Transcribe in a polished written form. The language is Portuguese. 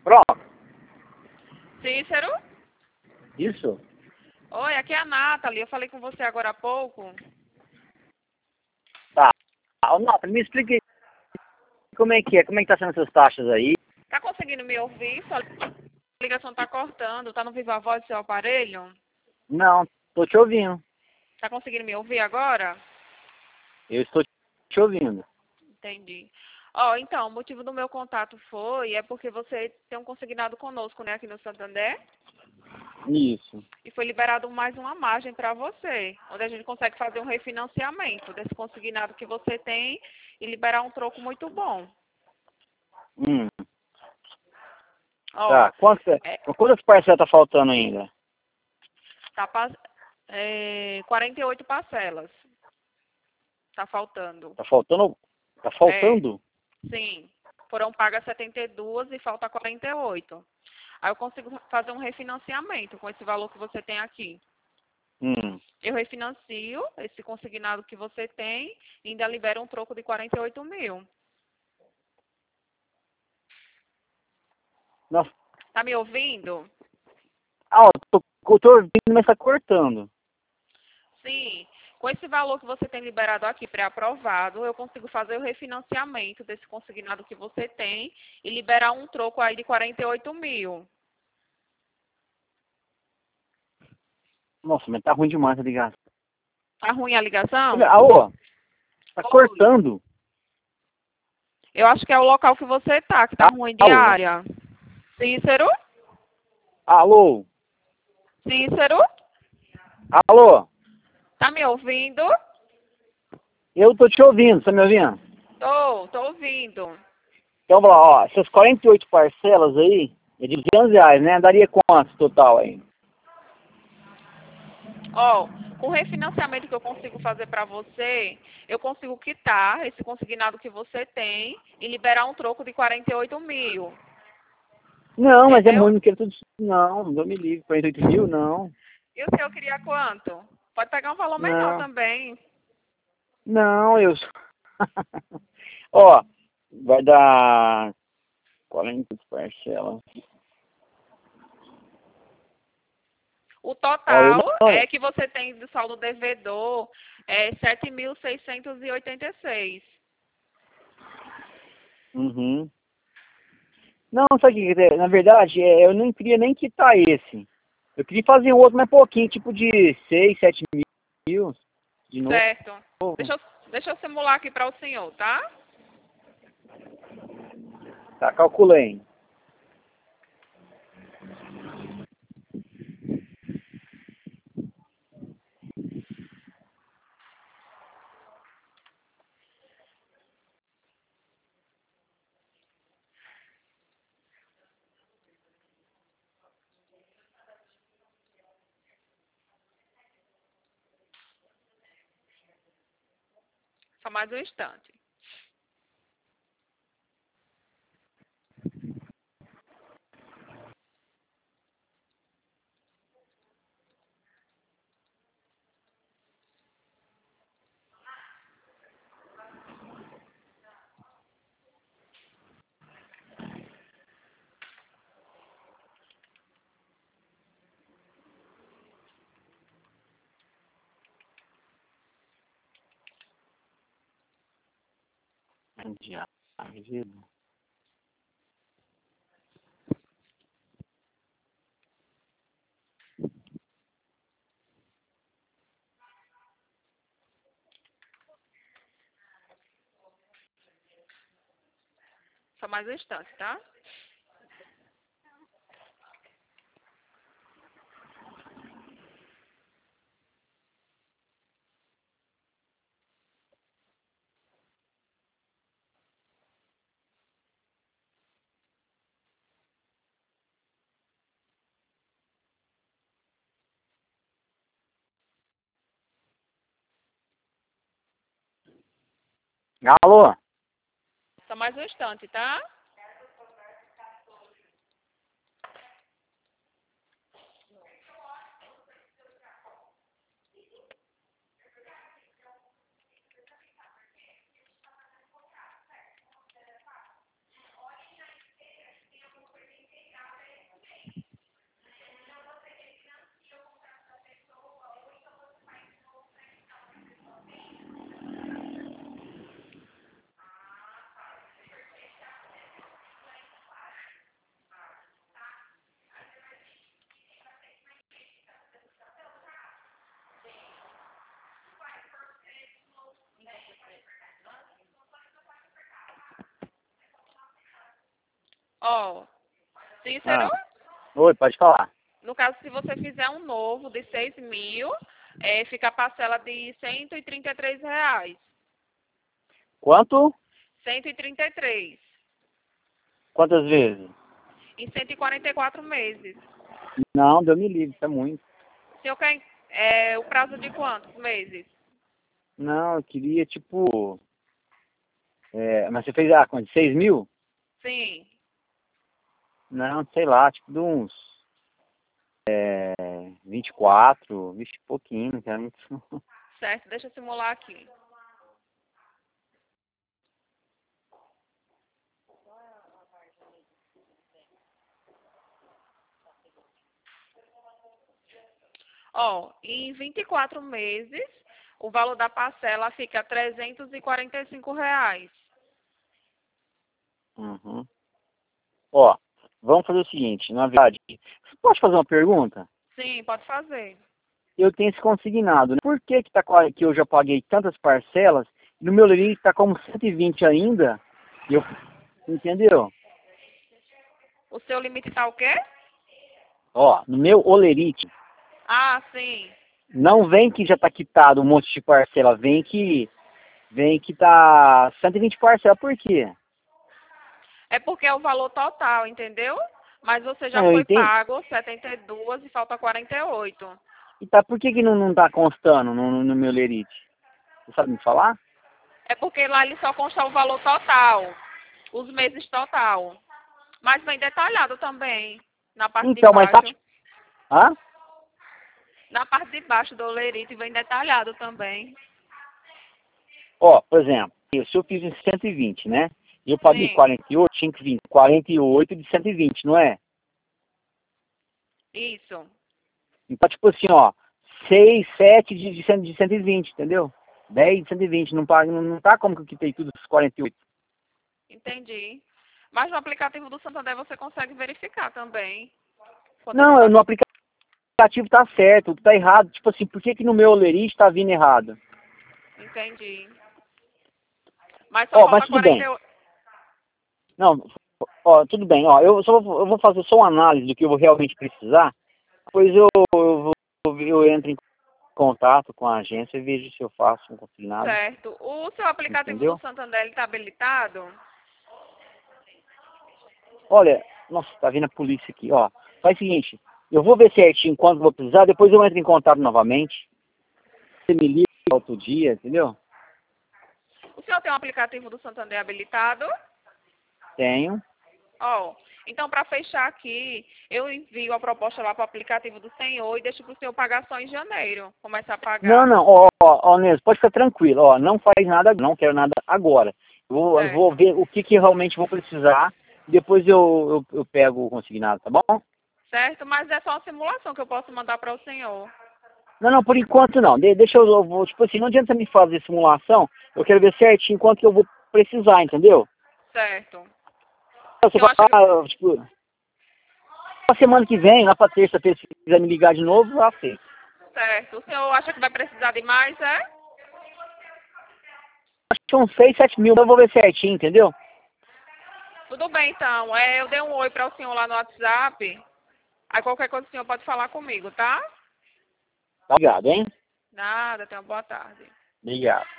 Pronto. Cícero? Isso? Oi, aqui é a Nathalie. Eu falei com você agora há pouco. Tá. Ô, Nata, me explique como é que é. Como é que tá sendo essas taxas aí? Tá conseguindo me ouvir? Sua ligação tá cortando. Tá no viva voz do seu aparelho? Não, tô te ouvindo. Tá conseguindo me ouvir agora? Eu estou te ouvindo. Entendi. Ó, então, o motivo do meu contato é porque você tem um consignado conosco, né, aqui no Santander, Isso. e foi liberado mais uma margem para você, onde a gente consegue fazer um refinanciamento desse consignado que você tem e liberar um troco muito bom. Ó, Tá. Quantas parcelas tá faltando ainda? tá 48 parcelas. Tá faltando. Tá faltando? Tá É, faltando? sim. Foram pagas 72 e falta 48. Aí eu consigo fazer um refinanciamento com esse valor que você tem aqui. Hum. Eu refinancio esse consignado que você tem e ainda libero um troco de 48 mil. Nossa. Tá me ouvindo? Ah, eu tô ouvindo, mas tá cortando. Sim. Com esse valor que você tem liberado aqui pré-aprovado, eu consigo fazer o refinanciamento desse consignado que você tem e liberar um troco aí de 48 mil. Nossa, mas tá ruim demais a ligação. Tá ruim a ligação? Alô? Tá Oi. cortando. Eu acho que é o local que você tá, que tá ruim de Alô? área. Cícero? Alô? Cícero? Alô? Tá me ouvindo? Eu tô te ouvindo, tá me ouvindo? Tô ouvindo. Então, vamos lá, ó, essas 48 parcelas aí, é de R$ 200, né? Daria quanto total aí? Ó, com o refinanciamento que eu consigo fazer para você, eu consigo quitar esse consignado que você tem e liberar um troco de 48 mil. Não, mas é Entendeu? muito, não quero tudo isso. Não me ligue. 48 mil, não. E o seu queria quanto? Pode pegar um valor menor Não, também. não, eu... Ó, vai dar 40 parcelas. O Ó, eu total não... é que você tem do saldo devedor é 7.686. Uhum. Não, sabe o que que é? Na verdade, eu não queria nem quitar esse. Eu queria fazer um outro mais pouquinho, tipo de 6, 7 mil de novo. Certo. Deixa eu simular aqui para o senhor, tá? Tá, calculei. Só mais um instante. Só mais um instante, tá? Alô? Só mais um instante, tá? Ó, Cícero, Ah, oi, pode falar. no caso, se você fizer um novo de 6.000, fica a parcela de R$ 133. Quanto? 133. Quantas vezes? Em 144 meses. Não, Deus me livre, isso é muito. O senhor quer o prazo de quantos meses? Não, eu queria, tipo... mas você fez, quanto? 6 mil? Sim. Não, sei lá, tipo de uns 24, vixe, pouquinho, não quero muito. Certo, deixa eu simular aqui. Ó, em 24 meses, o valor da parcela fica R$ 345. Uhum. Ó, vamos fazer o seguinte, na verdade, você pode fazer uma pergunta? Sim, pode fazer. Eu tenho esse consignado, né? Por que que eu já paguei tantas parcelas, e no meu limite tá como 120 ainda, e eu, entendeu? O seu limite tá o quê? Ó, no meu olerite, Ah, sim. não vem que já tá quitado um monte de parcela, vem que tá 120 parcelas, por quê? É porque é o valor total, entendeu? Mas você já Não, eu foi entendo. pago 72 e falta 48. E tá, por que não tá constando no meu lerite? Você sabe me falar? É porque lá ele só consta o valor total, os meses total. Mas vem detalhado também, na parte de Então, mas tá baixo. tipo... Hã? Na parte de baixo do olerite vem detalhado também. Ó, por exemplo, se eu fiz em 120, né? E eu paguei Sim, 48, tinha que vir 48 de 120, não é? isso. Então, tipo assim, ó, 6, 7 de 120, entendeu? 10 de 120, não, paga, não tá como que eu quitei tudo dos 48. Entendi. Mas no aplicativo do Santander você consegue verificar também. Quando Não, tá... no aplicativo tá certo, o que tá errado, tipo assim, por que que no meu lerite tá vindo errado? Entendi. Mas só Ó, mas falta tudo bem. 48. Não, ó, tudo bem, ó, eu vou fazer só uma análise do que eu vou realmente precisar, depois eu entro em contato com a agência e vejo se eu faço um consignado, Certo. O seu aplicativo do entendeu? Santander está habilitado? Olha, nossa, tá vindo a polícia aqui, ó. Faz o seguinte, eu vou ver certinho quanto vou precisar, depois eu entro em contato novamente. Você me liga outro dia, entendeu? O senhor tem um aplicativo do Santander habilitado? Tenho. Ó, então para fechar aqui, eu envio a proposta lá para o aplicativo do senhor e deixo para o senhor pagar só em janeiro. Começar a Não, pagar. não, ó, Nilson, pode ficar tranquilo, ó, não faz nada, não quero nada agora. Eu vou Certo. ver o que realmente vou precisar, depois eu pego o consignado, tá bom? Certo, mas é só uma simulação que eu posso mandar para o senhor. Não, não, por enquanto não. Deixa eu vou, tipo assim, não adianta me fazer simulação, eu quero ver certinho quanto que eu vou precisar, entendeu? Certo. O Você senhor acha que... fala, tipo, na semana que vem, lá pra terça-feira, se quiser me ligar de novo, eu aceito. Certo. O senhor acha que vai precisar de mais, é? Acho que são 6, 7 mil, eu vou ver certinho, entendeu? Tudo bem, então. Eu dei um oi para o senhor lá no WhatsApp. Aí qualquer coisa o senhor pode falar comigo, tá? Tá ligado, hein? Nada, tenha uma boa tarde. Obrigado.